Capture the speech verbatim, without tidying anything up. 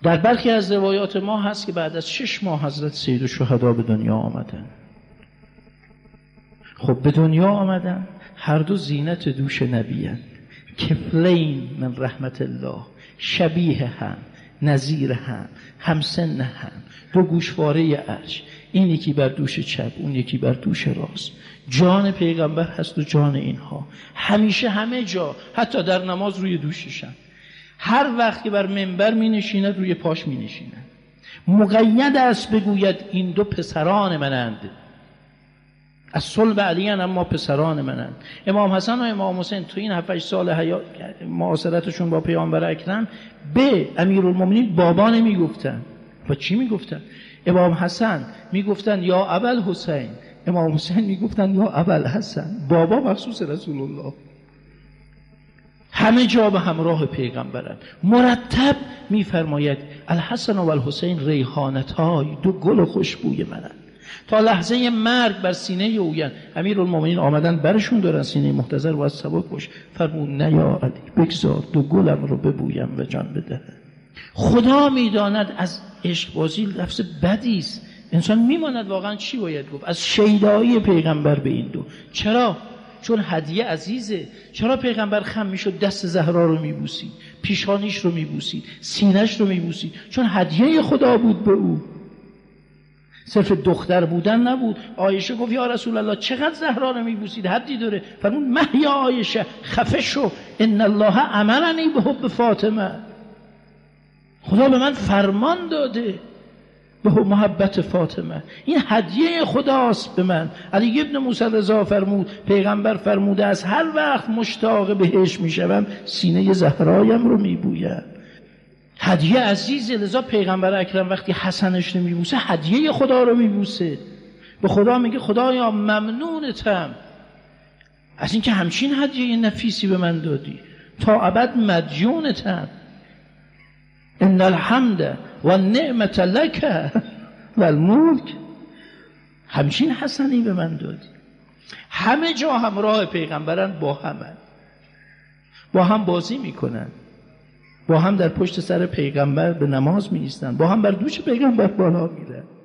در برخی از روایات ما هست که بعد از شش ماه حضرت سیدالشهدا به دنیا آمدن. خب به دنیا آمدن، هر دو زینت دوش نبی هستند، کفلین من رحمت الله، شبیه هم، نظیر هم، همسن هم، دو گوشواره عرش، این یکی بر دوش چپ، اون یکی بر دوش راست. جان پیغمبر هست و جان اینها، همیشه همه جا، حتی در نماز روی دوششن. هر وقت که بر منبر می نشیند روی پاش می نشیند. مقید است بگوید این دو پسران منند، از صلب علی اما پسران منند. امام حسن و امام حسین تو این هفت سال حیات معاصرتشون با پیامبر اکرم به امیرالمومنین بابا نمی گفتن. و چی می گفتن؟ امام حسن می گفتن یا ابل حسین، امام حسین می گفتن یا ابل حسن، بابا مخصوص رسول الله. همه جا به همراه پیغمبرند. مرتب می فرماید الحسن و الحسین ریحانتای، دو گل خوشبوی منند. تا لحظه مرگ بر سینه اوین. امیرالمومنین آمدن برشون دارن، سینه محتضر باید سبک باش. فرمون نه یا علی، بگذار دو گلم رو ببویم و جان بده. خدا میداند از عشق بازی لفظ بدی است، انسان میماند واقعا چی باید گفت از شیدایی پیغمبر به این دو. چرا؟ چون هدیه عزیزه. چرا پیغمبر خم میشد دست زهرا رو میبوسید، پیشانیش رو میبوسید، سینه‌ش رو میبوسید؟ چون هدیه خدا بود به او، صرف دختر بودن نبود. عایشه گفت یا رسول الله چقدر زهرا رو میبوسید، حدی داره؟ فرمود مه یا عایشه خفه شو، ان الله امرنی به حب فاطمه، خدا به من فرمان داده به محبت فاطمه، این هدیه خداست به من. علی ابن موسی رضا فرمود پیغمبر فرموده از هر وقت مشتاق بهش میشوم سینه زهرایم رو میبویم. هدیه عزیزه. لذا پیغمبر اکرم وقتی حسنش رو میبوسه هدیه خدا رو میبوسه. به خدا میگه خدایا ممنونتم از اینکه همچین هدیه نفیسی به من دادی، تا ابد مدیونتم. ان الحمد و النعمت لک و الملک، همچین حسنی به من دادی. همه جا همراه پیغمبرن، با همن، با هم بازی میکنن، با هم در پشت سر پیغمبر به نماز می ایستن، با هم بر دوش پیغمبر بالا میرن.